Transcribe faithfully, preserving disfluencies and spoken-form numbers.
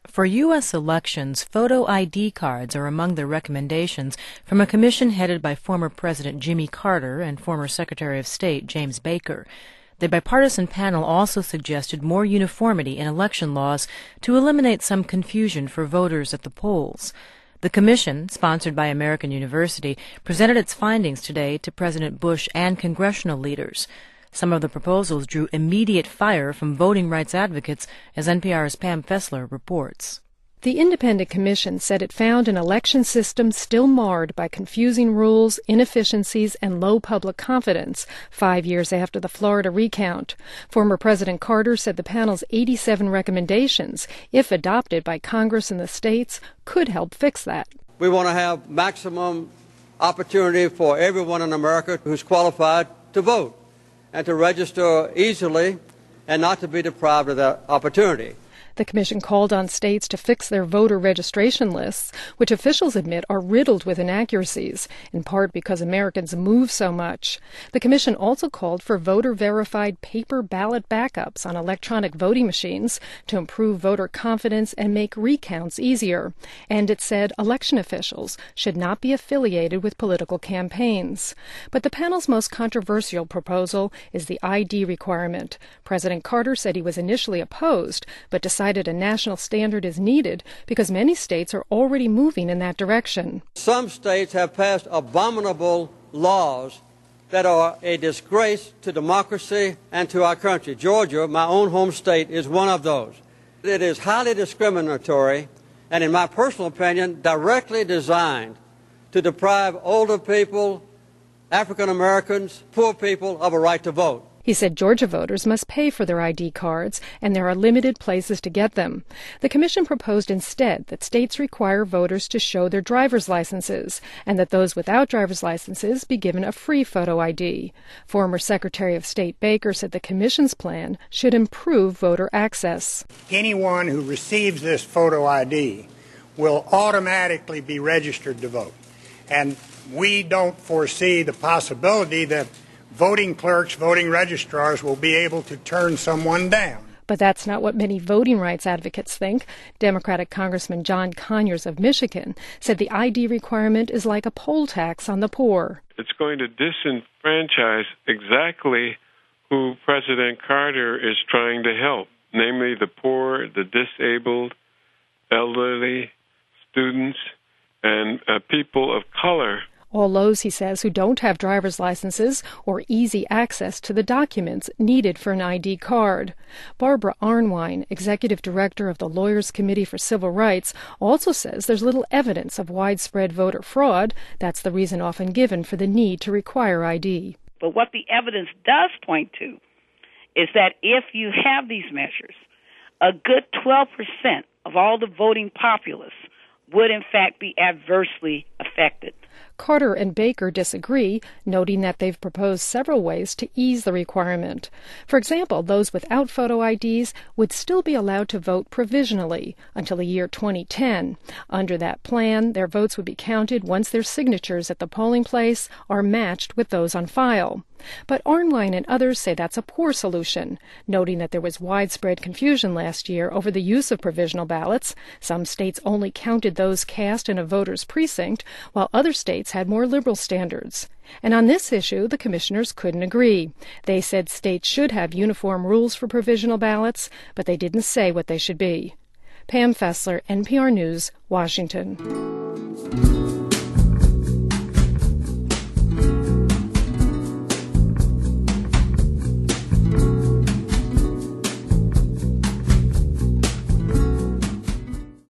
For U S elections, photo I D cards are among the recommendations from a commission headed by former President Jimmy Carter and former Secretary of State James Baker. The bipartisan panel also suggested more uniformity in election laws to eliminate some confusion for voters at the polls. The commission, sponsored by American University, presented its findings today to President Bush and congressional leaders. Some of the proposals drew immediate fire from voting rights advocates, as N P R's Pam Fessler reports. The independent commission said it found an election system still marred by confusing rules, inefficiencies, and low public confidence five years after the Florida recount. Former President Carter said the panel's eighty-seven recommendations, if adopted by Congress and the states, could help fix that. We want to have maximum opportunity for everyone in America who's qualified to vote and to register easily and not to be deprived of that opportunity. The commission called on states to fix their voter registration lists, which officials admit are riddled with inaccuracies, in part because Americans move so much. The commission also called for voter-verified paper ballot backups on electronic voting machines to improve voter confidence and make recounts easier. And it said election officials should not be affiliated with political campaigns. But the panel's most controversial proposal is the I D requirement. President Carter said he was initially opposed, but decided a national standard is needed because many states are already moving in that direction. Some states have passed abominable laws that are a disgrace to democracy and to our country. Georgia, my own home state, is one of those. It is highly discriminatory and, in my personal opinion, directly designed to deprive older people, African Americans, poor people of a right to vote. He said Georgia voters must pay for their I D cards, and there are limited places to get them. The commission proposed instead that states require voters to show their driver's licenses, and that those without driver's licenses be given a free photo I D. Former Secretary of State Baker said the commission's plan should improve voter access. Anyone who receives this photo I D will automatically be registered to vote. And we don't foresee the possibility that voting clerks, voting registrars will be able to turn someone down. But that's not what many voting rights advocates think. Democratic Congressman John Conyers of Michigan said the I D requirement is like a poll tax on the poor. It's going to disenfranchise exactly who President Carter is trying to help, namely the poor, the disabled, elderly, students, and uh, people of color. All those, he says, who don't have driver's licenses or easy access to the documents needed for an I D card. Barbara Arnwine, executive director of the Lawyers Committee for Civil Rights, also says there's little evidence of widespread voter fraud. That's the reason often given for the need to require I D. But what the evidence does point to is that if you have these measures, a good twelve percent of all the voting populace would in fact be adversely affected. Carter and Baker disagree, noting that they've proposed several ways to ease the requirement. For example, those without photo I Ds would still be allowed to vote provisionally until the year twenty ten. Under that plan, their votes would be counted once their signatures at the polling place are matched with those on file. But Arnwine and others say that's a poor solution, noting that there was widespread confusion last year over the use of provisional ballots. Some states only counted those cast in a voter's precinct, while other states had more liberal standards. And on this issue, the commissioners couldn't agree. They said states should have uniform rules for provisional ballots, but they didn't say what they should be. Pam Fessler, N P R News, Washington.